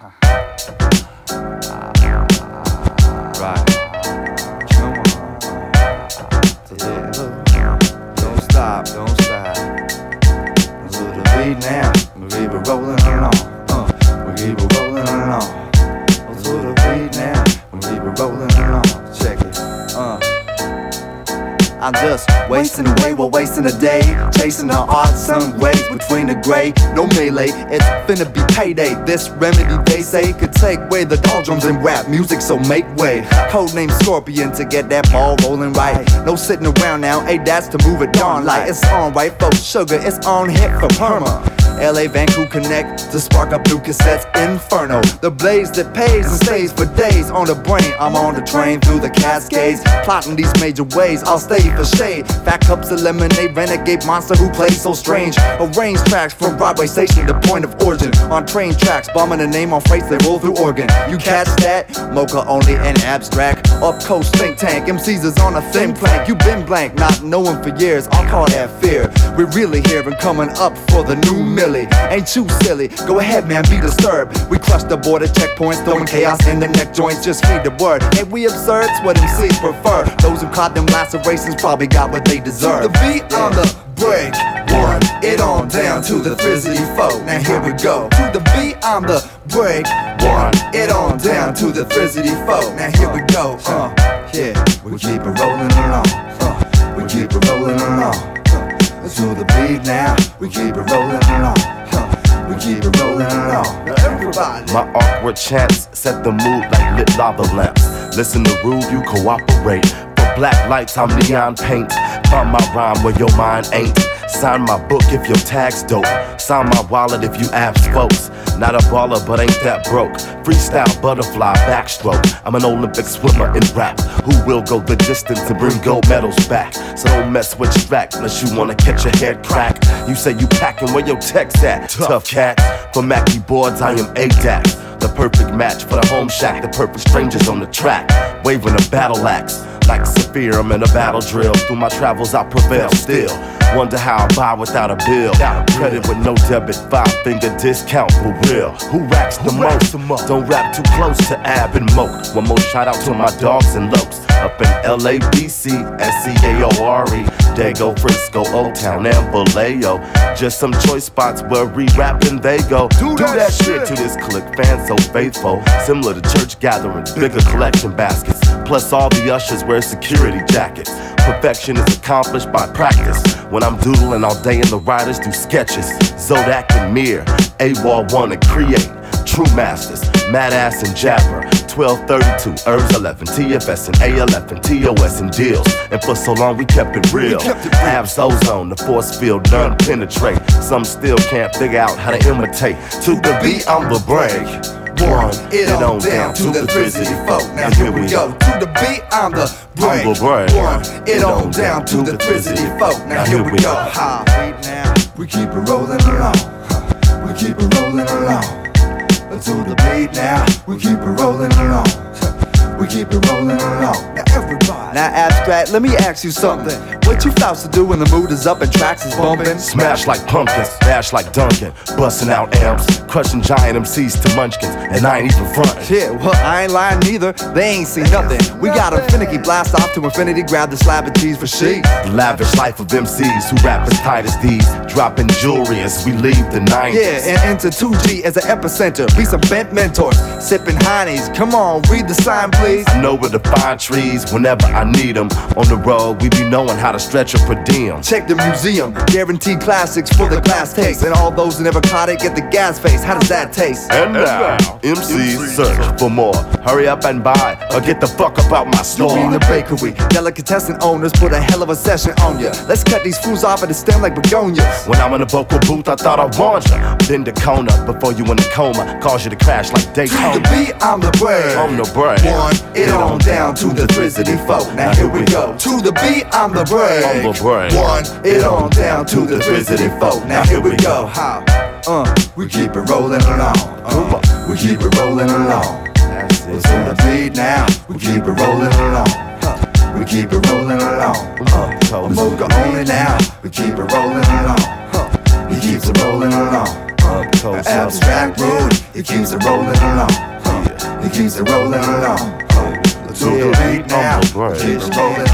Right. Come on. Yeah. Don't stop, don't stop. To the beat now, we keep it rolling along. We keep it rolling along. To the beat now, we keep it rolling along. Check it. I'm just wasting away while wasting a day, chasing the odd sun rays between the gray. No melee, it's finna be payday. This remedy they say could take away the doldrums in rap music, so make way. Codename Scorpion to get that ball rolling right. No sitting around now, that's to move it on like it's on right for sugar, it's on hit for perma. LA Vancouver connect to spark up new cassettes. Inferno, the blaze that pays and stays for days on the brain. I'm on the train through the Cascades, plotting these major ways. I'll stay for shade. Fat cups of lemonade, renegade monster who plays so strange. Arrange tracks from Broadway station to point of origin. On train tracks, bombing the name on freights they roll through Oregon. You catch that? Mocha only and abstract. Up coast think tank, MCs is on a thin plank. You been blank, not knowing for years. I'll call that fear. We're really here and coming up for the new Millie. Ain't you silly? Go ahead, man, be disturbed. We crush the border checkpoints, throwing chaos in the neck joints. Just heed the word. Ain't we absurd? It's what MCs prefer. Those who caught them lacerations probably got what they deserve. To the beat on the break, one, it on down to the Frizzly folk. Now here we go. To the beat on the break, one, it on down to the Frizzly folk. Now here we go. Yeah, we keep it rolling along. We keep it rolling along. To the beat now, we keep it rolling along. We keep it rolling along. Now everybody. My awkward chants set the mood like lit lava lamps. Listen to rude, you cooperate. For black lights, I'm neon paint. Find my rhyme where your mind ain't. Sign my book if your tag's dope. Sign my wallet if you apps folks. Not a baller, but ain't that broke. Freestyle butterfly backstroke. I'm an Olympic swimmer in rap who will go the distance to bring gold medals back. So don't mess with your track unless you wanna catch your head crack. You say you packing, where your tech's at? Tough cat. For Mackie boards, I am ADAX. The perfect match for the home shack. The perfect strangers on the track, waving a battle axe. Like Saphir, I'm in a battle drill. Through my travels, I prevail still. Wonder how I buy without a bill. Credit with no debit, 5-finger discount for real. Who racks the most? Don't rap too close to Ab and Moke. One more shout out to my dogs and lokes. Up in LA, BC, SCAORE, Dago, Frisco, Old Town, and Vallejo. Just some choice spots where re-rapping they go. Do that shit to this click, fans so faithful. Similar to church gatherings, bigger collection baskets. Plus all the ushers wear security jackets. Perfection is accomplished by practice. When I'm doodling all day and the writers do sketches. Zodak and Mir, AWOL wanna create. True masters, Mad Ass and Jabber. 1232, Herbs 11, TFS and ALF and TOS and deals. And for so long we kept it real. Abs ozone, the force field none penetrate. Some still can't figure out how to imitate. To the beat on the break. One, it on down to the Frizzly folk. Now here we go. To the beat on the break. One, it on down to the Frizzly folk. Now here we go. We keep it rolling along. We keep it rolling along. To the beat now, we keep it rolling along. We keep it rolling along. Now everybody. Now abstract, let me ask you something. What you fouls to do when the mood is up and tracks is bumping? Smash like pumpkins, bash like Duncan. Busting out amps, crushing giant MCs to munchkins. And I ain't even frontin'. Yeah, well I ain't lying neither. They ain't seen nothing. We got them finicky blast off to infinity. Grab the slab of cheese for sheep. The lavish life of MCs who rap as tight as these. Dropping jewelry as we leave the 90s. Yeah, and into 2G as an epicenter. Be some bent mentors, sipping Heinies. Come on, read the sign please. I know where to find trees whenever I need them. On the road, we be knowing how to stretch a per diem. Check the museum, guaranteed classics for the glass taste. And all those who never caught it get the gas face. How does that taste? And now, MCs search for more. Hurry up and buy, or get the fuck up out my store. You mean the bakery, delicatessen owners put a hell of a session on ya. Let's cut these fools off at the stem like begonias. When I'm in a vocal booth, I thought I warned ya. Bend the cone up before you in a coma. Cause you to crash like Daytona. To the beat, I'm the break. On the break. One, it on down to the Frizzly folk. Now here we go. To the beat, I'm the break. On the break. One, it on down to the Frizzly folk. Now here we go. How? We keep it rolling along. We keep it rolling along. That's it. To the beat now. We keep it rolling along. We keep it rolling along. Mocha on it now. We keep it rolling along. He keeps it rolling along. Abstract mood, it keeps it rolling along. It keeps it rolling along. To the beat now, keeps rolling